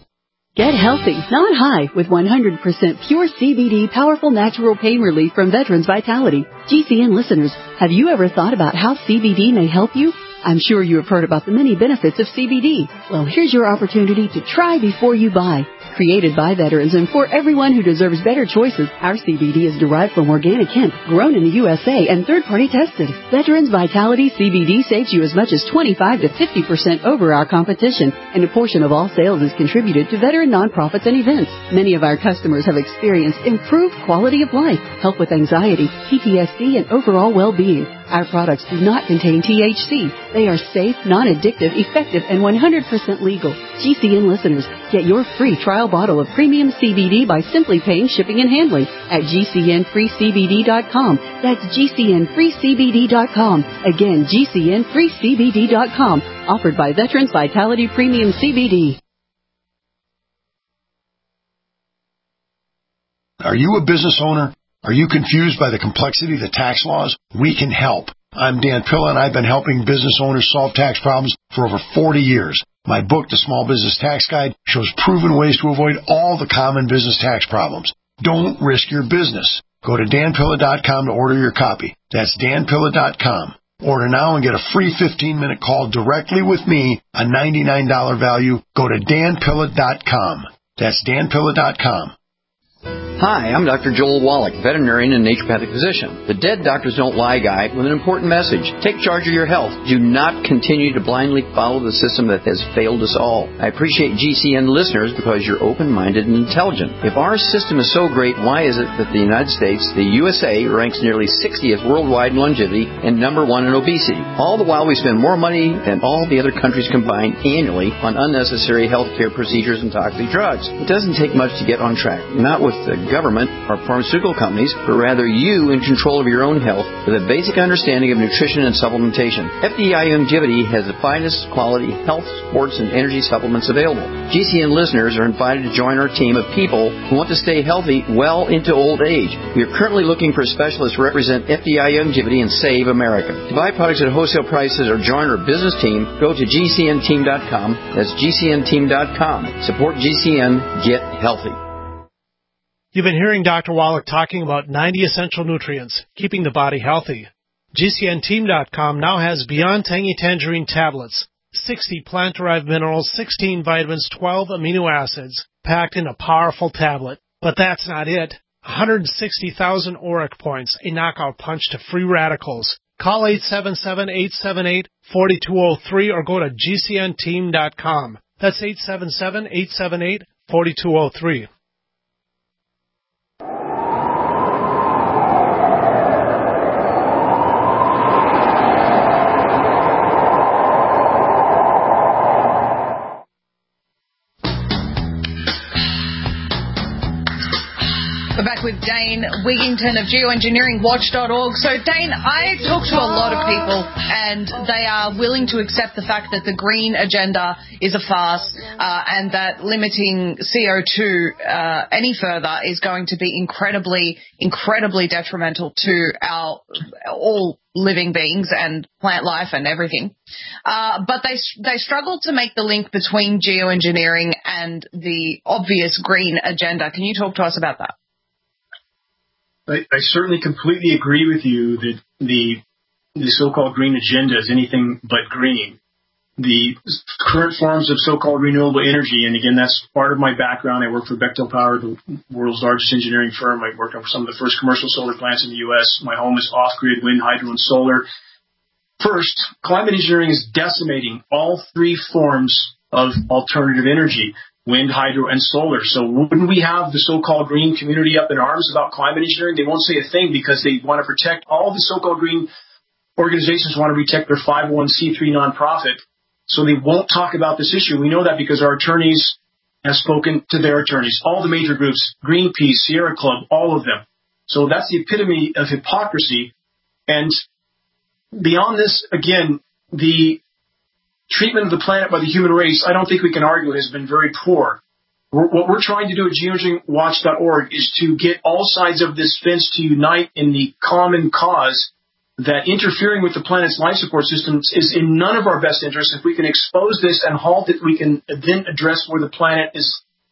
Get healthy, not high, with 100% pure CBD powerful natural pain relief from Veterans Vitality. GCN listeners, have you ever thought about how CBD may help you? I'm sure you have heard about the many benefits of CBD. Well, here's your opportunity to try before you buy. Created by veterans and for everyone who deserves better choices, our CBD is derived from organic hemp, grown in the USA and third-party tested. Veterans Vitality CBD saves you as much as 25 to 50% over our competition, and a portion of all sales is contributed to veteran nonprofits and events. Many of our customers have experienced improved quality of life, help with anxiety, PTSD, and overall well-being. Our products do not contain THC. They are safe, non-addictive, effective, and 100% legal. GCN listeners, get your free trial bottle of premium CBD by simply paying shipping and handling at GCNFreeCBD.com. That's GCNFreeCBD.com. Again, GCNFreeCBD.com. Offered by Veterans Vitality Premium CBD. Are you a business owner? Are you confused by the complexity of the tax laws? We can help. I'm Dan Pilla, and I've been helping business owners solve tax problems for over 40 years. My book, The Small Business Tax Guide, shows proven ways to avoid all the common business tax problems. Don't risk your business. Go to danpilla.com to order your copy. That's danpilla.com. Order now and get a free 15-minute call directly with me, a $99 value. Go to danpilla.com. That's danpilla.com. Hi, I'm Dr. Joel Wallach, veterinarian and naturopathic physician. The Dead Doctors Don't Lie guy with an important message. Take charge of your health. Do not continue to blindly follow the system that has failed us all. I appreciate GCN listeners because you're open-minded and intelligent. If our system is so great, why is it that the United States, the USA, ranks nearly 60th worldwide in longevity and number 1 in obesity? All the while we spend more money than all the other countries combined annually on unnecessary healthcare procedures and toxic drugs. It doesn't take much to get on track. Not with the government or pharmaceutical companies, but rather you in control of your own health with a basic understanding of nutrition and supplementation. FDI Longevity has the finest quality health, sports, and energy supplements available. GCN listeners are invited to join our team of people who want to stay healthy well into old age. We are currently looking for specialists to represent FDI Longevity and Save America. To buy products at wholesale prices or join our business team, go to GCNteam.com. That's GCNteam.com. Support GCN. Get healthy. You've been hearing Dr. Wallach talking about 90 essential nutrients, keeping the body healthy. GCNteam.com now has Beyond Tangy Tangerine tablets, 60 plant-derived minerals, 16 vitamins, 12 amino acids, packed in a powerful tablet. But that's not it. 160,000 ORAC points, a knockout punch to free radicals. Call 877-878-4203 or go to GCNteam.com. That's 877-878-4203. We're back with Dane Wigington of geoengineeringwatch.org. So, Dane, I talk to a lot of people, and they are willing to accept the fact that the green agenda is a farce and that limiting CO2 any further is going to be incredibly, incredibly detrimental to our all living beings and plant life and everything. But they struggle to make the link between geoengineering and the obvious green agenda. Can you talk to us about that? I certainly completely agree with you that the so-called green agenda is anything but green. The current forms of so-called renewable energy, and again, that's part of my background. I work for Bechtel Power, the world's largest engineering firm. I worked on some of the first commercial solar plants in the U.S. My home is off-grid wind, hydro, and solar. First, climate engineering is decimating all three forms of alternative energy: wind, hydro, and solar. So wouldn't we have the so-called green community up in arms about climate engineering? They won't say a thing because they want to protect all the so-called green organizations want to protect their 501c3 nonprofit. So they won't talk about this issue. We know that because our attorneys have spoken to their attorneys. All the major groups, Greenpeace, Sierra Club, all of them. So that's the epitome of hypocrisy. And beyond this, again, the treatment of the planet by the human race, I don't think we can argue, has been very poor. What we're trying to do at geoengineeringwatch.org is to get all sides of this fence to unite in the common cause that interfering with the planet's life support systems is in none of our best interests. If we can expose this and halt it, we can then address where the planet is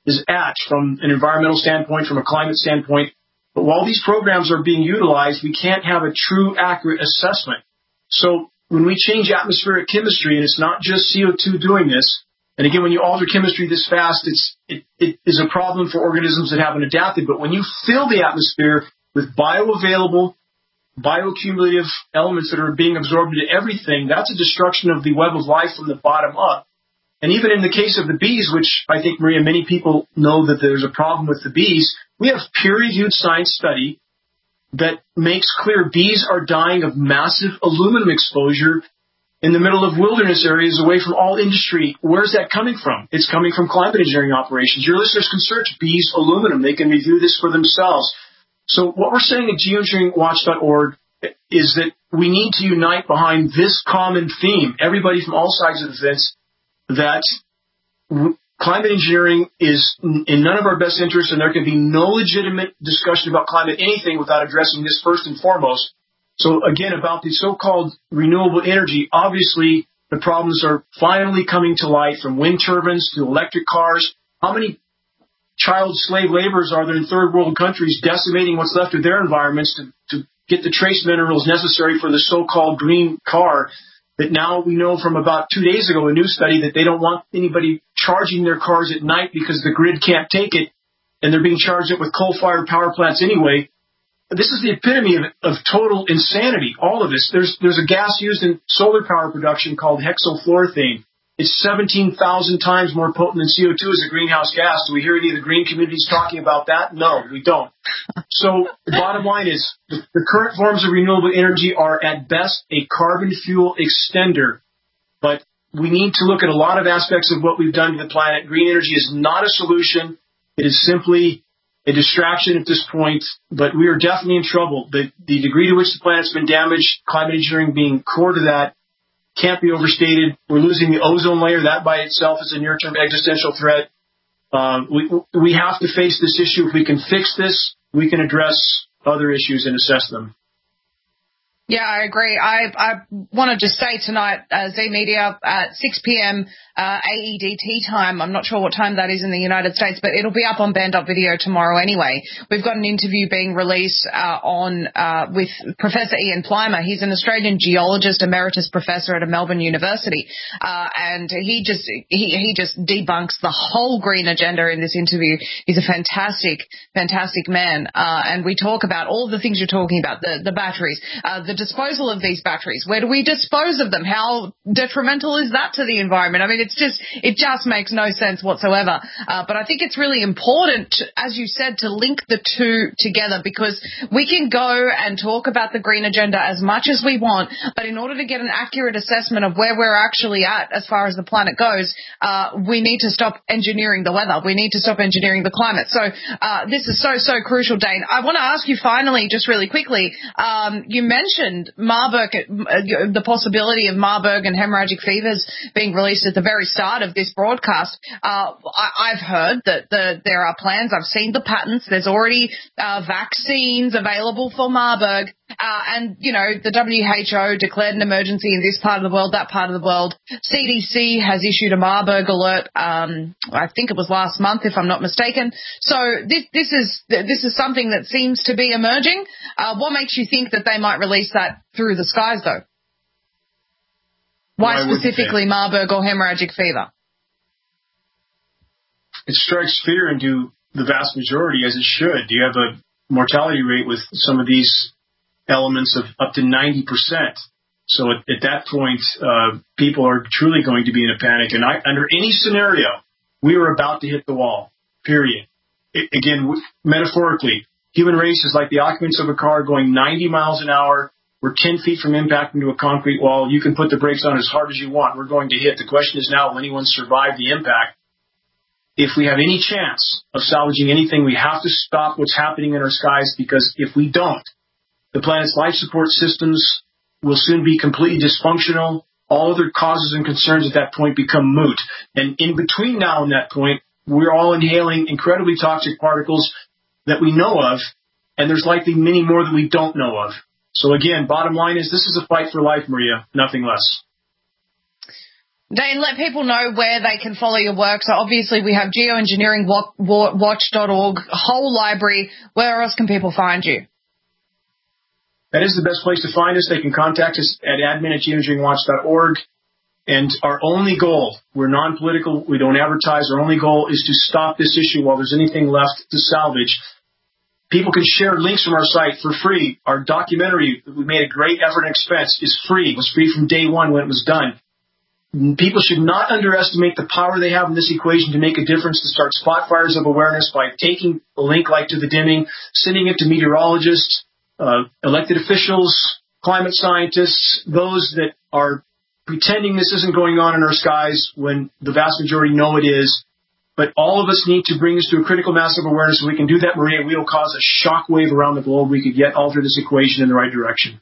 is at from an environmental standpoint, from a climate standpoint. But while these programs are being utilized, we can't have a true, accurate assessment. So when we change atmospheric chemistry, and it's not just CO2 doing this, and again, when you alter chemistry this fast, it is a problem for organisms that haven't adapted. But when you fill the atmosphere with bioavailable, bioaccumulative elements that are being absorbed into everything, that's a destruction of the web of life from the bottom up. And even in the case of the bees, which I think, Maria, many people know that there's a problem with the bees, we have peer-reviewed science study that makes clear bees are dying of massive aluminum exposure in the middle of wilderness areas away from all industry. Where's that coming from? It's coming from climate engineering operations. Your listeners can search bees aluminum. They can review this for themselves. So what we're saying at geoengineeringwatch.org is that we need to unite behind this common theme, everybody from all sides of the fence, that climate engineering is in none of our best interests, and there can be no legitimate discussion about climate anything without addressing this first and foremost. So again, about the so-called renewable energy, obviously the problems are finally coming to light, from wind turbines to electric cars. How many child slave laborers are there in third world countries decimating what's left of their environments to get the trace minerals necessary for the so-called green car? That now we know from about 2 days ago, a new study, that they don't want anybody charging their cars at night because the grid can't take it, and they're being charged it with coal-fired power plants anyway. This is the epitome of total insanity, all of this. There's a gas used in solar power production called hexafluorethane. It's 17,000 times more potent than CO2 as a greenhouse gas. Do we hear any of the green communities talking about that? No, we don't. So the bottom line is the current forms of renewable energy are at best a carbon fuel extender. But we need to look at a lot of aspects of what we've done to the planet. Green energy is not a solution. It is simply a distraction at this point, but we are definitely in trouble. The degree to which the planet's been damaged, climate engineering being core to that, can't be overstated. We're losing the ozone layer. That by itself is a near-term existential threat. We have to face this issue. If we can fix this, we can address other issues and assess them. Yeah, I agree. I want to just say tonight, Z Media at 6 p.m. AEDT time. I'm not sure what time that is in the United States, but it'll be up on Band.video tomorrow anyway. We've got an interview being released with Professor Ian Plimer. He's an Australian geologist, emeritus professor at a Melbourne University, and he just debunks the whole green agenda in this interview. He's a fantastic man, and we talk about all the things you're talking about, the batteries, the disposal of these batteries. Where do we dispose of them? How detrimental is that to the environment? I mean, it just makes no sense whatsoever. But I think it's really important, as you said, to link the two together, because we can go and talk about the green agenda as much as we want, but in order to get an accurate assessment of where we're actually at as far as the planet goes, we need to stop engineering the weather. We need to stop engineering the climate. So this is so crucial, Dane. I want to ask you finally, just really quickly, you mentioned Marburg, the possibility of Marburg and hemorrhagic fevers being released at the very start of this broadcast. I've heard that there are plans. I've seen the patents. There's already vaccines available for Marburg. And, you know, the WHO declared an emergency in this part of the world, that part of the world. CDC has issued a Marburg alert, I think it was last month, if I'm not mistaken. So this is something that seems to be emerging. What makes you think that they might release that through the skies, though? Why specifically Marburg or hemorrhagic fever? It strikes fear into the vast majority, as it should. You have a mortality rate with some of these elements of up to 90%. So at that point, people are truly going to be in a panic. And under any scenario, we are about to hit the wall, period. Again, metaphorically, human race is like the occupants of a car going 90 miles an hour. We're 10 feet from impact into a concrete wall. You can put the brakes on as hard as you want. We're going to hit. The question is now, will anyone survive the impact? If we have any chance of salvaging anything, we have to stop what's happening in our skies, because if we don't, the planet's life support systems will soon be completely dysfunctional. All other causes and concerns at that point become moot. And in between now and that point, we're all inhaling incredibly toxic particles that we know of, and there's likely many more that we don't know of. So again, bottom line is this is a fight for life, Maria, nothing less. Dane, let people know where they can follow your work. So obviously we have geoengineeringwatch.org, whole library. Where else can people find you? That is the best place to find us. They can contact us at admin@geoengineeringwatch.org. And our only goal, we're non-political, we don't advertise, our only goal is to stop this issue while there's anything left to salvage. People can share links from our site for free. Our documentary, we made a great effort and expense, is free. It was free from day one when it was done. People should not underestimate the power they have in this equation to make a difference, to start spot fires of awareness by taking a link like to the dimming, sending it to meteorologists, elected officials, climate scientists, those that are pretending this isn't going on in our skies when the vast majority know it is. But all of us need to bring this to a critical mass of awareness. If we can do that, Maria, we will cause a shockwave around the globe. We could yet alter this equation in the right direction.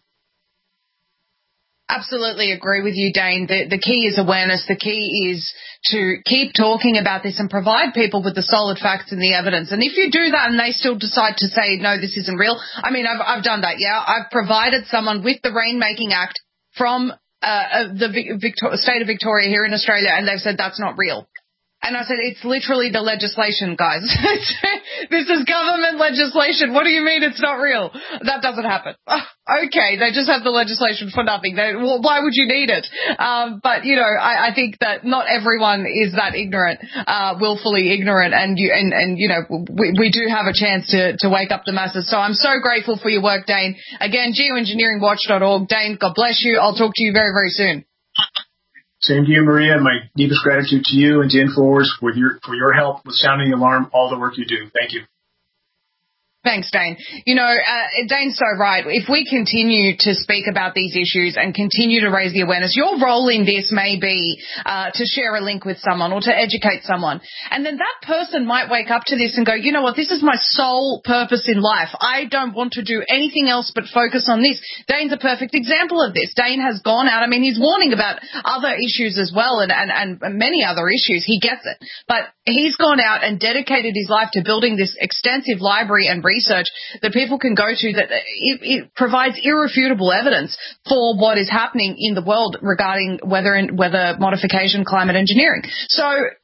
Absolutely agree with you, Dane. The key is awareness. The key is to keep talking about this and provide people with the solid facts and the evidence. And if you do that and they still decide to say, no, this isn't real, I mean, I've done that, yeah. I've provided someone with the Rainmaking Act from the state of Victoria here in Australia, and they've said that's not real. And I said, it's literally the legislation, guys. This is government legislation. What do you mean it's not real? That doesn't happen. Okay, they just have the legislation for nothing. Why would you need it? But, you know, I think that not everyone is that ignorant, willfully ignorant. And you know, we do have a chance to wake up the masses. So I'm so grateful for your work, Dane. Again, geoengineeringwatch.org. Dane, God bless you. I'll talk to you very, very soon. Same to you, Maria. My deepest gratitude to you and to InfoWars for your help with sounding the alarm, all the work you do. Thank you. Thanks, Dane. You know, Dane's so right. If we continue to speak about these issues and continue to raise the awareness, your role in this may be to share a link with someone or to educate someone. And then that person might wake up to this and go, you know what, this is my sole purpose in life. I don't want to do anything else but focus on this. Dane's a perfect example of this. Dane has gone out. I mean, he's warning about other issues as well and many other issues. He gets it. But he's gone out and dedicated his life to building this extensive library and research that people can go to that it provides irrefutable evidence for what is happening in the world regarding weather modification, climate engineering. So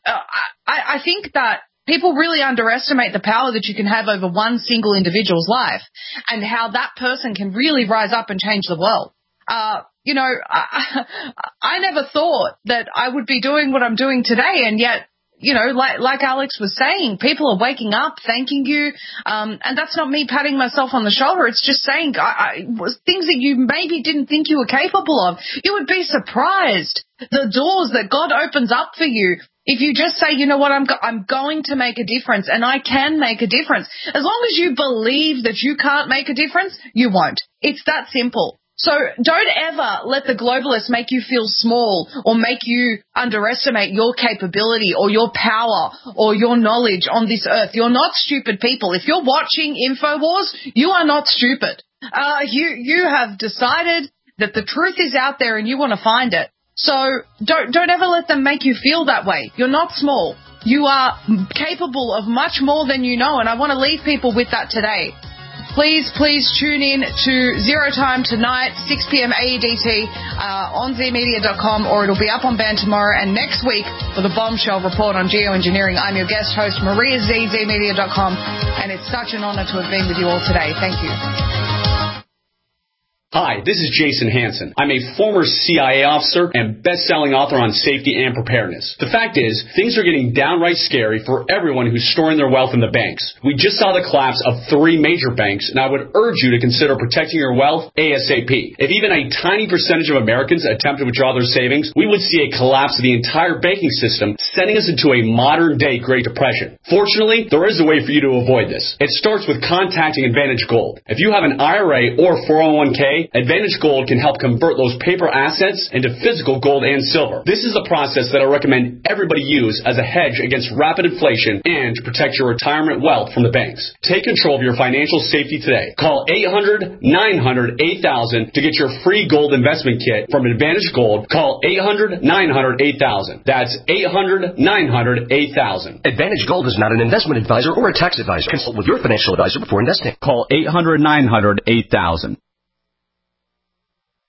I think that people really underestimate the power that you can have over one single individual's life and how that person can really rise up and change the world. You know, I never thought that I would be doing what I'm doing today, and yet, you know, like Alex was saying, people are waking up, thanking you, and that's not me patting myself on the shoulder. It's just saying things that you maybe didn't think you were capable of. You would be surprised the doors that God opens up for you if you just say, you know what, I'm going to make a difference, and I can make a difference. As long as you believe that you can't make a difference, you won't. It's that simple. So don't ever let the globalists make you feel small or make you underestimate your capability or your power or your knowledge on this earth. You're not stupid people. If you're watching InfoWars, you are not stupid. You have decided that the truth is out there and you want to find it. So don't ever let them make you feel that way. You're not small. You are capable of much more than you know, and I want to leave people with that today. Please tune in to Zero Time tonight, 6 p.m. AEDT on zmedia.com, or it'll be up on Band tomorrow. And next week for the Bombshell Report on Geoengineering, I'm your guest host, Maria Z, zmedia.com, and it's such an honor to have been with you all today. Thank you. Hi, this is Jason Hansen. I'm a former CIA officer and best-selling author on safety and preparedness. The fact is, things are getting downright scary for everyone who's storing their wealth in the banks. We just saw the collapse of 3 major banks, and I would urge you to consider protecting your wealth ASAP. If even a tiny percentage of Americans attempt to withdraw their savings, we would see a collapse of the entire banking system, sending us into a modern-day Great Depression. Fortunately, there is a way for you to avoid this. It starts with contacting Advantage Gold. If you have an IRA or 401k, Advantage Gold can help convert those paper assets into physical gold and silver. This is the process that I recommend everybody use as a hedge against rapid inflation and to protect your retirement wealth from the banks. Take control of your financial safety today. Call 800-900-8000 to get your free gold investment kit from Advantage Gold. Call 800-900-8000. That's 800-900-8000. Advantage Gold is not an investment advisor or a tax advisor. Consult with your financial advisor before investing. Call 800-900-8000.